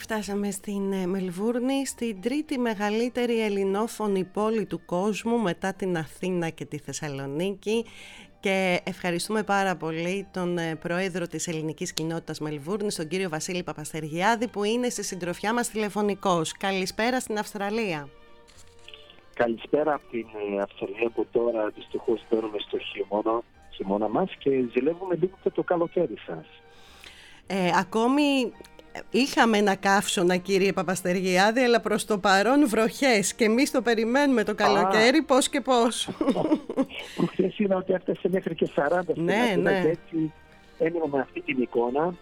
φτάσαμε στην Μελβούρνη, στην τρίτη μεγαλύτερη ελληνόφωνη πόλη του κόσμου μετά την Αθήνα και τη Θεσσαλονίκη, και ευχαριστούμε πάρα πολύ τον πρόεδρο της ελληνικής κοινότητας Μελβούρνης, τον κύριο Βασίλη Παπαστεργιάδη, που είναι στη συντροφιά μας τηλεφωνικός. Καλησπέρα στην Αυστραλία. Καλησπέρα από την Αυστραλία, που τώρα δυστυχώς μπαίνουμε στο χειμώνα μας και ζηλεύουμε λίγο και το καλοκαίρι σας. Ακόμη είχαμε ένα καύσωνα, κύριε Παπαστεργιάδη, αλλά προς το παρόν βροχές, και εμείς το περιμένουμε το καλοκαίρι, πώς και πώς. Προχθές είδα ότι έφτασε μέχρι και 40 στην Αθήνα, και έτσι έμεινα με αυτή την εικόνα,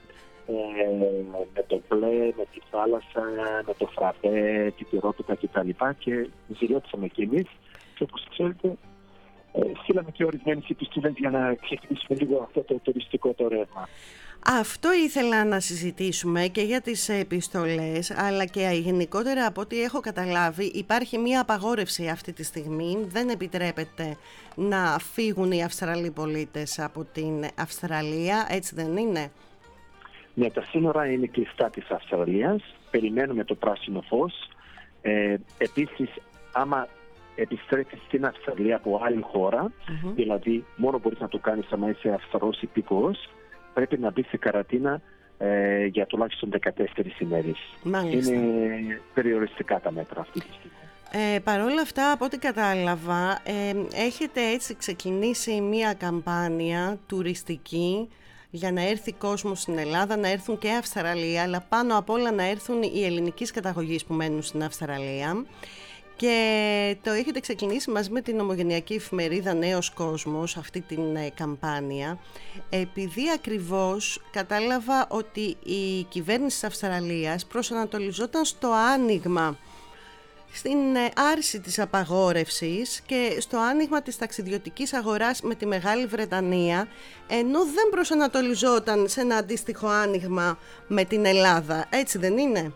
με το μπλε, με τη θάλασσα, με το φραπέ, την πυρότυπα κτλ. Και ζηλέψαμε κι εμείς, και όπως ξέρετε στείλαμε και ορισμένες επιστολές για να ξεκινήσουμε λίγο αυτό το τουριστικό το ρεύμα. Αυτό ήθελα να συζητήσουμε, και για τις επιστολές, αλλά και γενικότερα από ό,τι έχω καταλάβει υπάρχει μία απαγόρευση αυτή τη στιγμή. Δεν επιτρέπεται να φύγουν οι Αυστραλοί πολίτες από την Αυστραλία, έτσι δεν είναι? Ναι, τα σύνορα είναι κλειστά της Αυστραλίας, περιμένουμε το πράσινο φως. Επίσης, άμα επιστρέφεις στην Αυστραλία από άλλη χώρα, δηλαδή μόνο μπορείς να το κάνεις άμα είσαι Αυστραλός υπήκοος, πρέπει να μπει σε καραντίνα για τουλάχιστον 14 ημέρες. Μάλιστα. Είναι περιοριστικά τα μέτρα αυτή τη στιγμή. Παρ' όλα αυτά, από ό,τι κατάλαβα, έχετε έτσι ξεκινήσει μία καμπάνια τουριστική για να έρθει κόσμος στην Ελλάδα, να έρθουν και Αυστραλία, αλλά πάνω απ' όλα να έρθουν οι ελληνικής καταγωγής που μένουν στην Αυστραλία. Και το έχετε ξεκινήσει μαζί με την ομογενειακή εφημερίδα Νέος Κόσμος, αυτή την καμπάνια, επειδή ακριβώς κατάλαβα ότι η κυβέρνηση της Αυστραλίας προσανατολιζόταν στο άνοιγμα, στην άρση της απαγόρευσης και στο άνοιγμα της ταξιδιωτικής αγοράς με τη Μεγάλη Βρετανία, ενώ δεν προσανατολιζόταν σε ένα αντίστοιχο άνοιγμα με την Ελλάδα. Έτσι δεν είναι?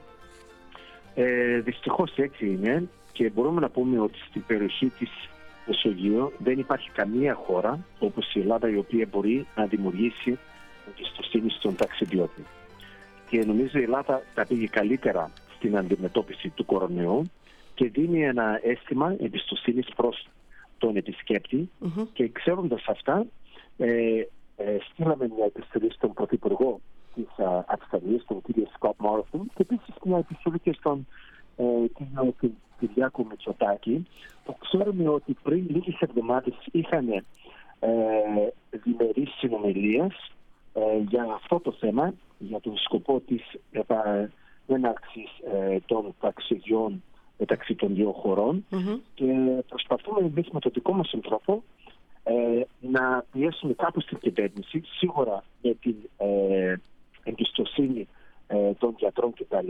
Δυστυχώς έτσι είναι. Και μπορούμε να πούμε ότι στην περιοχή της Μεσογείου δεν υπάρχει καμία χώρα όπως η Ελλάδα η οποία μπορεί να δημιουργήσει εμπιστοσύνη στον ταξιδιώτη. Και νομίζω η Ελλάδα τα πήγε καλύτερα στην αντιμετώπιση του κορονοϊού και δίνει ένα αίσθημα εμπιστοσύνης προς τον επισκέπτη. Και ξέροντας αυτά, στείλαμε μια επιστολή στον Πρωθυπουργό της Αυστραλίας, τον κύριο Σκοτ Μόρισον, και επίσης μια επιστολή και στον κύριο Κυριάκο Μητσοτάκη, που ξέρουμε ότι πριν λίγες εβδομάδες είχαν διμερείς συνομιλίες για αυτό το θέμα, για τον σκοπό της έναρξης των ταξιδιών μεταξύ των δύο χωρών, και προσπαθούμε εμείς με τον δικό μας τρόπο να πιέσουμε κάπως την κυβέρνηση, σίγουρα με την εμπιστοσύνη των γιατρών κτλ.,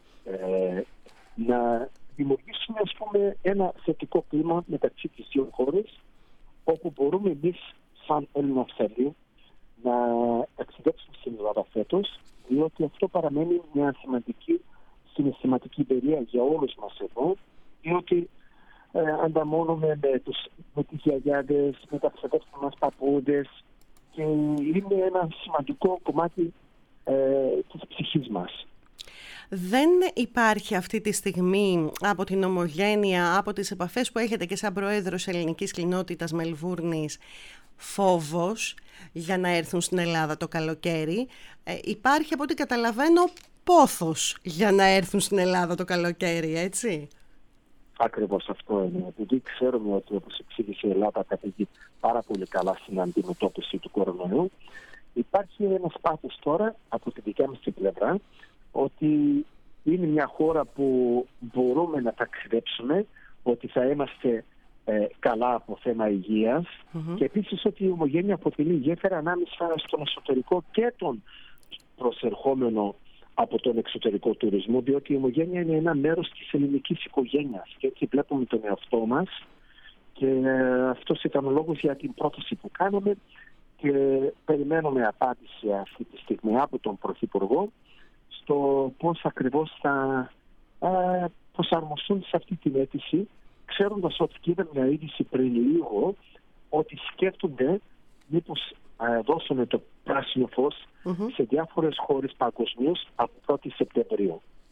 να δημιουργήσουμε, ας πούμε, ένα θετικό κλίμα μεταξύ της δύο χώρες, όπου μπορούμε εμείς σαν Έλληνο-Αυστραλοί να ταξιδέψουμε στην Ελλάδα φέτος, διότι αυτό παραμένει μια συναισθηματική εμπειρία για όλους μας εδώ, διότι ανταμώνουμε με τις γιαγιάδες, με τα ξαδέρφια μας παππούδες, και είναι ένα σημαντικό κομμάτι της ψυχής μας. Δεν υπάρχει αυτή τη στιγμή από την ομογένεια, από τις επαφές που έχετε και σαν πρόεδρος ελληνικής κοινότητας Μελβούρνης, φόβος για να έρθουν στην Ελλάδα το καλοκαίρι? Υπάρχει, από ό,τι καταλαβαίνω, πόθος για να έρθουν στην Ελλάδα το καλοκαίρι, έτσι? Ακριβώς αυτό είναι. Επειδή ξέρουμε ότι, όπως εξήγησε, η Ελλάδα τα πήγε πάρα πολύ καλά στην αντιμετώπιση του κορονοϊού, υπάρχει ένας πάθος τώρα από τη δικιά μας την πλευρά, ότι είναι μια χώρα που μπορούμε να ταξιδέψουμε, ότι θα είμαστε καλά από θέμα υγείας, και επίσης ότι η ομογένεια αποτελεί γέφυρα ανάμεσα στον εσωτερικό και τον προσερχόμενο από τον εξωτερικό τουρισμό, διότι η ομογένεια είναι ένα μέρος της ελληνικής οικογένειας και έτσι βλέπουμε τον εαυτό μας, και αυτός ήταν ο λόγος για την πρόταση που κάναμε, και περιμένουμε απάντηση αυτή τη στιγμή από τον Πρωθυπουργό στο πώς ακριβώς θα προσαρμοστούν σε αυτή την αίτηση, ξέροντας ότι είδαμε μια είδηση πριν λίγο ότι σκέφτονται μήπως δώσουν το πράσινο φως σε διάφορες χώρες παγκοσμίως από 1η Σεπτεμβρίου.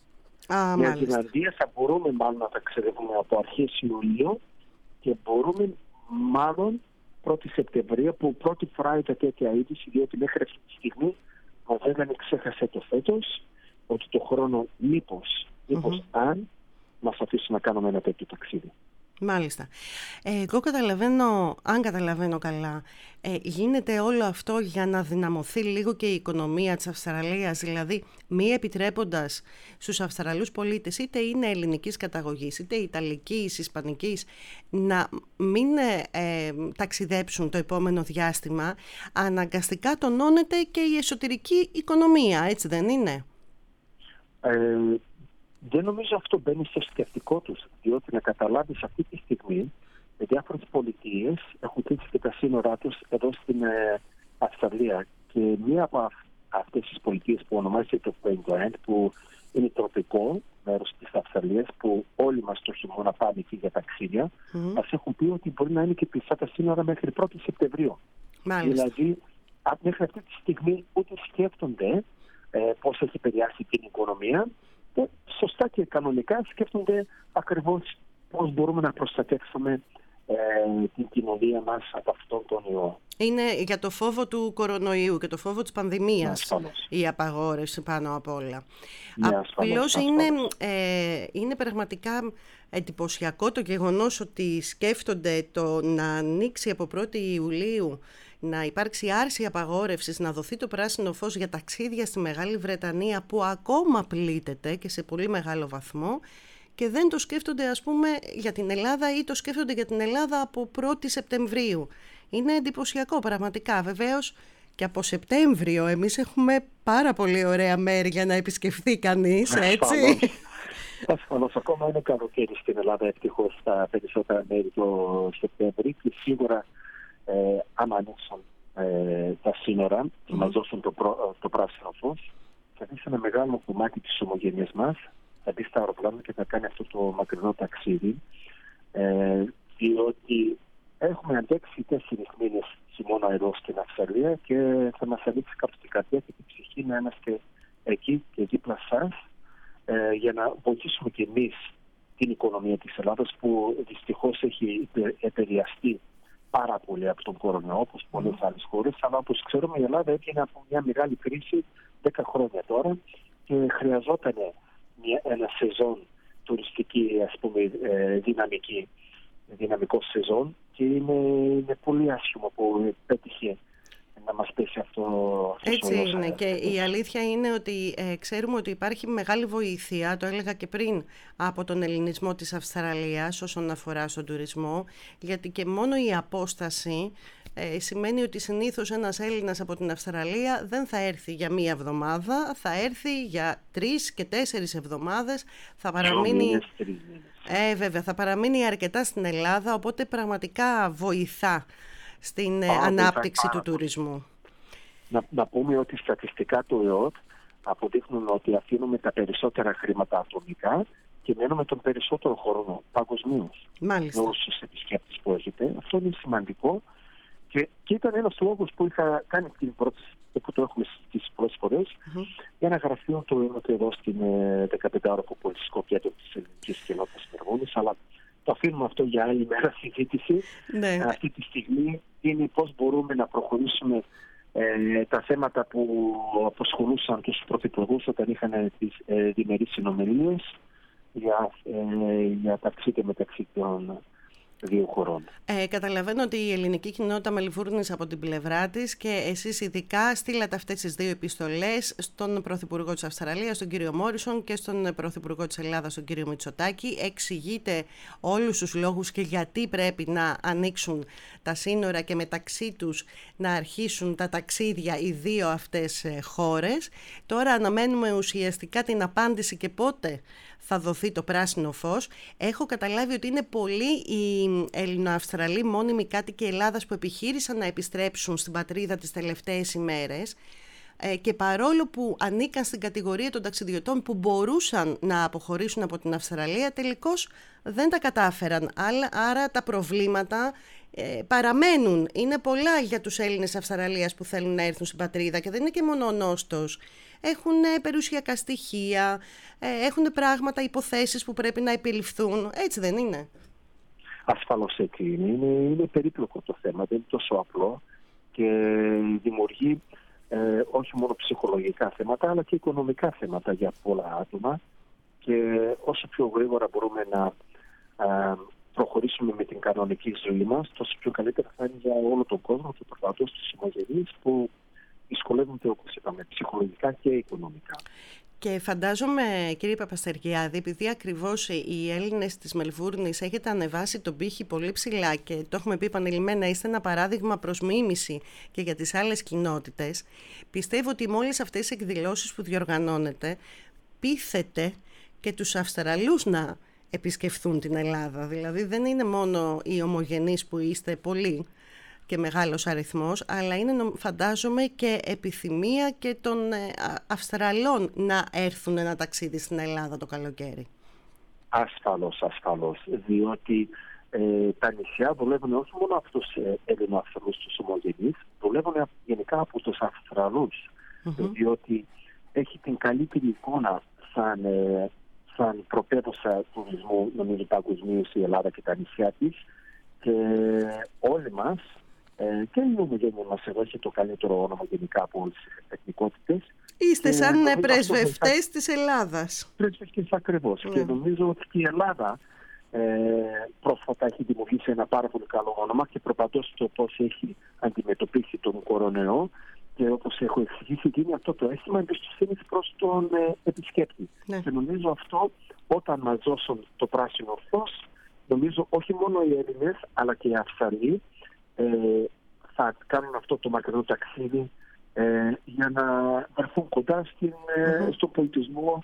Νέα Ζηλανδία θα μπορούμε μάλλον να ταξιδεύουμε από αρχές Ιουλίου και μπορούμε μάλλον 1η Σεπτεμβρίου, που πρώτη φορά είδα τέτοια είδηση, διότι μέχρι αυτή τη στιγμή ο Βέβαινε ξέχασε το φέτος ότι το χρόνο μήπως αν μας αφήσει να κάνουμε ένα τέτοιο ταξίδι. Μάλιστα. Εγώ καταλαβαίνω, αν καταλαβαίνω καλά, γίνεται όλο αυτό για να δυναμωθεί λίγο και η οικονομία της Αυστραλίας, δηλαδή μη επιτρέποντας στους Αυστραλούς πολίτες, είτε είναι ελληνικής καταγωγής, είτε ιταλικής, ισπανικής, να μην ταξιδέψουν το επόμενο διάστημα, αναγκαστικά τονώνεται και η εσωτερική οικονομία, έτσι δεν είναι? Δεν νομίζω αυτό μπαίνει στο σκεπτικό τους, διότι να καταλάβεις αυτή τη στιγμή με διάφορες πολιτείες έχουν κλείσει και τα σύνορά τους εδώ στην Αυστραλία. Και μία από αυτές τις πολιτείες που ονομάζεται το Queensland, που είναι τροπικό μέρος της Αυστραλίας, που όλοι μας το χειμώνα πάμε εκεί για ταξίδια, μας έχουν πει ότι μπορεί να είναι και κλειστά τα σύνορα μέχρι 1η Σεπτεμβρίου. Μάλιστα. Δηλαδή, μέχρι αυτή τη στιγμή ούτε σκέφτονται πώς έχει επηρεάσει την οικονομία. Σωστά και κανονικά σκέφτονται ακριβώς πώς μπορούμε να προστατεύσουμε την κοινωνία μας από αυτόν τον ιό. Είναι για το φόβο του κορονοϊού και το φόβο της πανδημίας η απαγόρευση πάνω απ' όλα. Απλώς είναι πραγματικά εντυπωσιακό το γεγονός ότι σκέφτονται το να ανοίξει από 1η Ιουλίου, να υπάρξει άρση απαγόρευσης, να δοθεί το πράσινο φως για ταξίδια στη Μεγάλη Βρετανία, που ακόμα πλήττεται και σε πολύ μεγάλο βαθμό, και δεν το σκέφτονται ας πούμε για την Ελλάδα, ή το σκέφτονται για την Ελλάδα από 1η Σεπτεμβρίου. Είναι εντυπωσιακό πραγματικά. Βεβαίως και από Σεπτέμβριο εμείς έχουμε πάρα πολύ ωραία μέρη για να επισκεφθεί κανείς, έτσι. Ασφαλώς, ακόμα είναι καλοκαίρι στην Ελλάδα, ευτυχώς στα περισσότερα μέρη το Σεπτέμβριο, και σίγουρα αν ανοίξουν τα σύνορα και μας δώσουν το πράσινο φως, θα δει ένα μεγάλο κομμάτι της ομογένειας μας, θα μπει στα αεροπλάνα και θα κάνει αυτό το μακρινό ταξίδι, διότι έχουμε αντέξει 4 μήνες χειμώνα εδώ στην Αυστραλία και θα μας ανοίξει κάπου την καρδιά και την ψυχή να είμαστε εκεί και δίπλα σας, για να βοηθήσουμε και εμείς την οικονομία της Ελλάδας, που δυστυχώς έχει επηρεαστεί πάρα πολύ από τον κορονοϊό, όπως πολλές άλλες χώρες, αλλά όπως ξέρουμε η Ελλάδα έβγαινε από μια μεγάλη κρίση 10 χρόνια τώρα και χρειαζόταν ένα σεζόν τουριστική, ας πούμε, δυναμικό σεζόν, και είναι πολύ άσχημο που πέτυχε να μας πέσει αυτό. Έτσι είναι, και η αλήθεια είναι ότι ξέρουμε ότι υπάρχει μεγάλη βοήθεια, το έλεγα και πριν, από τον ελληνισμό της Αυστραλίας όσον αφορά στον τουρισμό, γιατί και μόνο η απόσταση σημαίνει ότι συνήθως ένας Έλληνας από την Αυστραλία δεν θα έρθει για 1 εβδομάδα, θα έρθει για 3 και 4 εβδομάδες, θα παραμείνει, βέβαια, θα παραμείνει αρκετά στην Ελλάδα, οπότε πραγματικά βοηθά στην ανάπτυξη του τουρισμού. Να πούμε ότι στατιστικά το ΕΟΤ αποδείχνουν ότι αφήνουμε τα περισσότερα χρήματα ατομικά και μένουμε τον περισσότερο χρόνο παγκοσμίως. Μάλιστα. Με όσους επισκέπτες που έχετε. Αυτό είναι σημαντικό και ήταν ένας λόγος που είχα κάνει την πρώτη, που το έχουμε στις πρώτες φορές, για ένα γραφείο του ΕΟΤ εδώ στην 15ωροφο πολυσκοπία της ελληνικής κοινότητας Μεργούνης, αλλά το αφήνουμε αυτό για άλλη μέρα συζήτηση. Ναι. Αυτή τη στιγμή είναι πώς μπορούμε να προχωρήσουμε τα θέματα που απασχολούσαν τους πρωθυπουργούς όταν είχαν τις διμερείς συνομιλίες για ταξίδια μεταξύ των 2 χωρών. Καταλαβαίνω ότι η ελληνική κοινότητα Μελβούρνης από την πλευρά της, και εσείς ειδικά στείλατε αυτές τις 2 επιστολές στον Πρωθυπουργό της Αυστραλίας, τον κύριο Μόρισον, και στον Πρωθυπουργό της Ελλάδας, τον κύριο Μητσοτάκη. Εξηγείτε όλους τους λόγους και γιατί πρέπει να ανοίξουν τα σύνορα και μεταξύ τους να αρχίσουν τα ταξίδια οι 2 αυτές χώρες. Τώρα αναμένουμε ουσιαστικά την απάντηση και πότε θα δοθεί το πράσινο φως. Έχω καταλάβει ότι είναι πολλοί οι Ελληνοαυστραλοί μόνιμοι κάτοικοι Ελλάδας που επιχείρησαν να επιστρέψουν στην πατρίδα τις τελευταίες ημέρες, και παρόλο που ανήκαν στην κατηγορία των ταξιδιωτών που μπορούσαν να αποχωρήσουν από την Αυστραλία, τελικώς δεν τα κατάφεραν. Άρα τα προβλήματα παραμένουν. Είναι πολλά για τους Έλληνες Αυστραλίας που θέλουν να έρθουν στην πατρίδα, και δεν είναι και μόνο ο νόστος. έχουν περιουσιακά στοιχεία, έχουν πράγματα, υποθέσεις που πρέπει να επιληφθούν. Έτσι δεν είναι? Ασφαλώς έτσι είναι. Είναι περίπλοκο το θέμα, δεν είναι τόσο απλό και δημιουργεί όχι μόνο ψυχολογικά θέματα αλλά και οικονομικά θέματα για πολλά άτομα, και όσο πιο γρήγορα μπορούμε να προχωρήσουμε με την κανονική ζωή μας, τόσο πιο καλύτερα θα είναι για όλο τον κόσμο και προφανώς τους συμμαγενείς που δυσκολεύονται, όπως είπαμε, ψυχολογικά και οικονομικά. Και φαντάζομαι, κύριε Παπασεργιάδη, επειδή ακριβώς οι Έλληνες της Μελβούρνης έχετε ανεβάσει τον πύχη πολύ ψηλά και το έχουμε πει επανειλημμένα, είστε ένα παράδειγμα προς μίμηση και για τις άλλες κοινότητες, πιστεύω ότι με όλες αυτές τις εκδηλώσεις που διοργανώνετε πείθετε και τους Αυστραλούς να επισκεφθούν την Ελλάδα. Δηλαδή δεν είναι μόνο οι ομογενείς που είστε πολλοί και μεγάλος αριθμός, αλλά είναι, φαντάζομαι, και επιθυμία και των Αυστραλών να έρθουν ένα ταξίδι στην Ελλάδα το καλοκαίρι. Ασφαλώς, διότι τα νησιά δουλεύουν όχι μόνο από τους Έλληνο-Αυστραλούς, τους ομογενείς, δουλεύουν γενικά από τους Αυστραλούς, διότι έχει την καλύτερη εικόνα σαν πρωτεύουσα τουρισμού, νομίζω, παγκοσμίως η Ελλάδα και τα νησιά της, και όλοι μας και η ομογένεια μας εδώ έχει το καλύτερο όνομα γενικά από όλες τις εθνικότητες. Είστε σαν πρεσβευτές της Ελλάδας. Πρεσβευτές ακριβώς. Και νομίζω ότι η Ελλάδα πρόσφατα έχει δημιουργήσει ένα πάρα πολύ καλό όνομα και προπαντός το πώς έχει αντιμετωπίσει τον κορονοϊό, και όπως έχω εξηγήσει, γίνει αυτό το αίσθημα εμπιστοσύνης προς τον επισκέπτη. Ναι. Και νομίζω αυτό, όταν μας δώσουν το πράσινο φως, νομίζω όχι μόνο οι Έλληνες αλλά και οι Αυστραλοί θα κάνουν αυτό το μακρινό ταξίδι για να βρεθούν κοντά στον πολιτισμό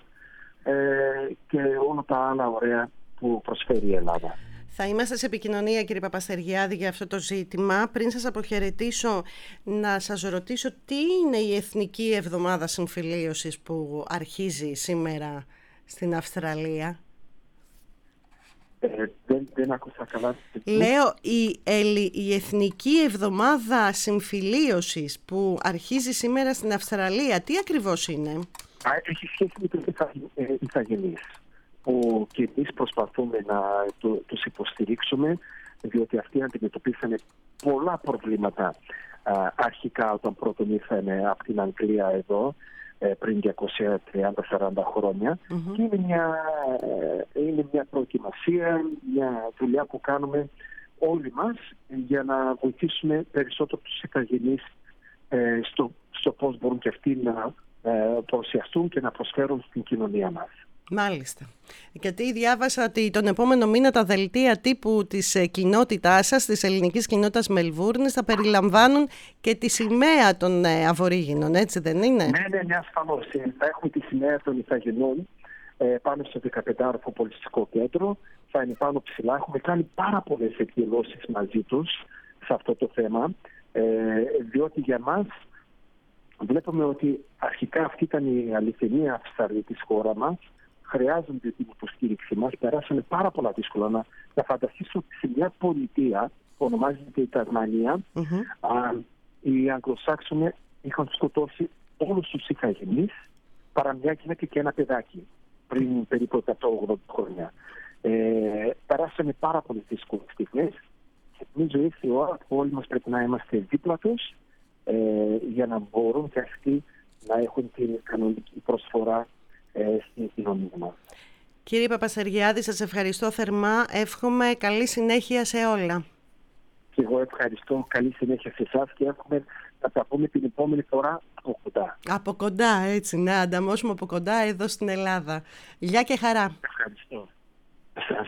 και όλα τα άλλα ωραία που προσφέρει η Ελλάδα. Θα είμαστε σε επικοινωνία, κύριε Παπασεργιάδη, για αυτό το ζήτημα. Πριν σας αποχαιρετήσω, να σας ρωτήσω τι είναι η Εθνική Εβδομάδα Συμφιλίωσης που αρχίζει σήμερα στην Αυστραλία? Δεν άκουσα καλά. Λέω η Εθνική Εβδομάδα Συμφιλίωσης που αρχίζει σήμερα στην Αυστραλία. Τι ακριβώς είναι? Έχει σχέση με τους ηθαγενείς, που και εμείς προσπαθούμε να τους υποστηρίξουμε, διότι αυτοί αντιμετωπίσανε πολλά προβλήματα αρχικά όταν πρώτον ήρθαν από την Αγγλία εδώ πριν 230-40 χρόνια, και είναι μια προετοιμασία, μια δουλειά που κάνουμε όλοι μας για να βοηθήσουμε περισσότερο τους ηθαγενείς στο πώς μπορούν και αυτοί να παρουσιαστούν και να προσφέρουν στην κοινωνία μας. Μάλιστα. Γιατί διάβασα ότι τον επόμενο μήνα τα δελτία τύπου της κοινότητάς σας, της ελληνικής κοινότητας Μελβούρνης, θα περιλαμβάνουν και τη σημαία των Αβορίγινων, έτσι δεν είναι? Ναι, ασφαλώς. Θα έχουμε τη σημαία των ηθαγενών πάνω στο 15ο πολιτιστικό κέντρο. Θα είναι πάνω ψηλά. Έχουμε κάνει πάρα πολλές εκδηλώσεις μαζί τους σε αυτό το θέμα, διότι για μας βλέπουμε ότι αρχικά αυτή ήταν η αληθινή Αυστραλή της χώρα μας. Χρειάζονται την υποστήριξη μας. Περάσανε πάρα πολλά δύσκολα. Να φανταστείς ότι σε μια πολιτεία που ονομάζεται η Τασμανία, οι Αγγλοσάξονες είχαν σκοτώσει όλους τους ηθαγενείς παρά μια γυναίκα και ένα παιδάκι πριν περίπου 180 χρόνια. Περάσανε πάρα πολλές δύσκολες στιγμές και νομίζω ήρθε η ώρα που όλοι μας πρέπει να είμαστε δίπλα τους για να μπορούν και αυτοί να έχουν την κανονική προσφορά στην κοινωνία μας. Κύριε Παπασεργιάδη, σας ευχαριστώ θερμά. Εύχομαι καλή συνέχεια σε όλα. Και εγώ ευχαριστώ. Καλή συνέχεια σε εσάς και εύχομαι να τα πούμε την επόμενη φορά από κοντά. Από κοντά, έτσι, να ανταμώσουμε από κοντά εδώ στην Ελλάδα. Γεια και χαρά. Ευχαριστώ.